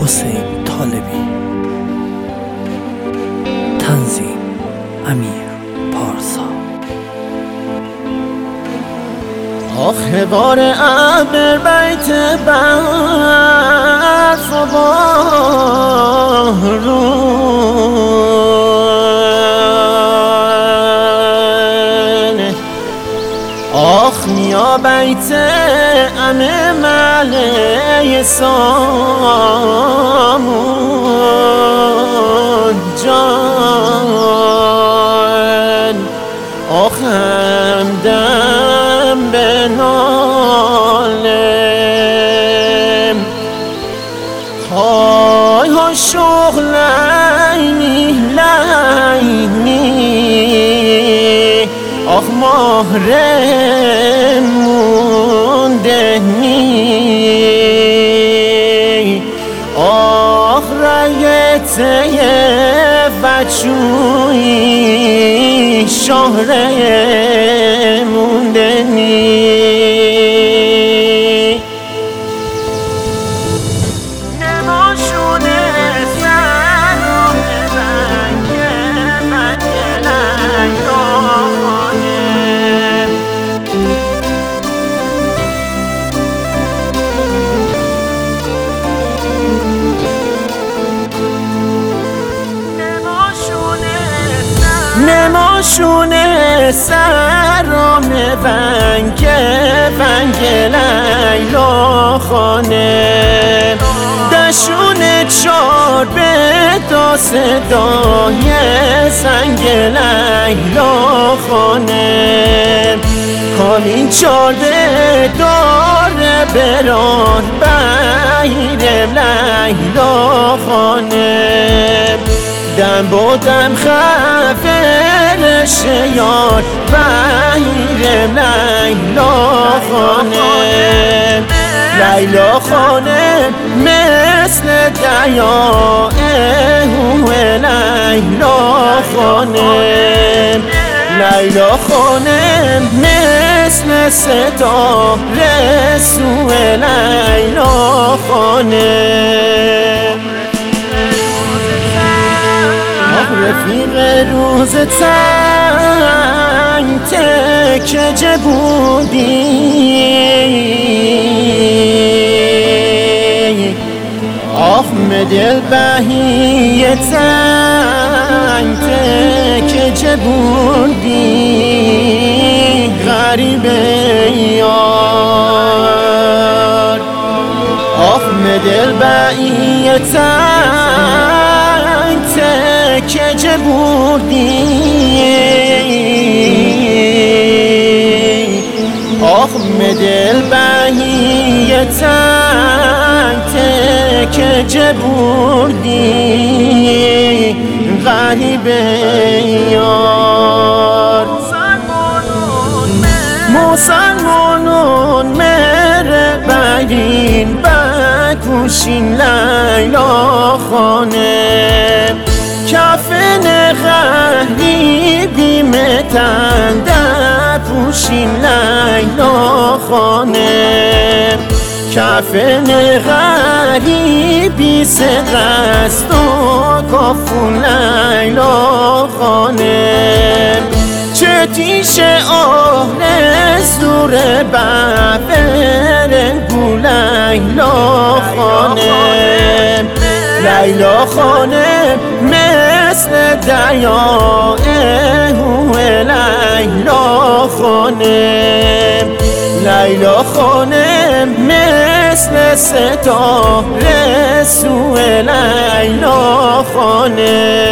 حسین طالبی. تنظیم امیر پارسا. آخه بار ابر بیت برف و بارون، آخ یا بیت امم علیه سامون جان، آخ همدم به نالم های ها شغل لینی، آخ مهرمون دهنی، آخ رایته بچوی شهره موندنی. نماشونه سرم بنگه لیلانه، نماشونه سرم بنگه لیلا خانه، دشونه چار به دا صدای سنگ لیلا خانه، کامین چارده داره بران بهیرم لیلا خانه، دم با دم خفر شیار بهیرم لیلا خانه، لیلا خانه مثل دریا لیلا خانه، لیلا خانه مثل ستاره سو لیلا خانه. رفیق روز تنگ تکه بودی، آخ دل بهی تنگ تکه بودی، غریب یار، آخ دل بهی تنگ تکه بودی، آخ دل بهی تنگ تکه بودی، غریب یار. مسلمانون مره برین بکوشین لیلا خانه، کفن غریبی متن در پوشین لیلا خانه، کفن غریبی سدرست و کافون لیلا خانه، چه تیش آرزو بفرنگو لیلا خانه، لیلا خانه مثل دریا لیلا خانه، لیلا خانه مثل ستاره سو لیلا خانه.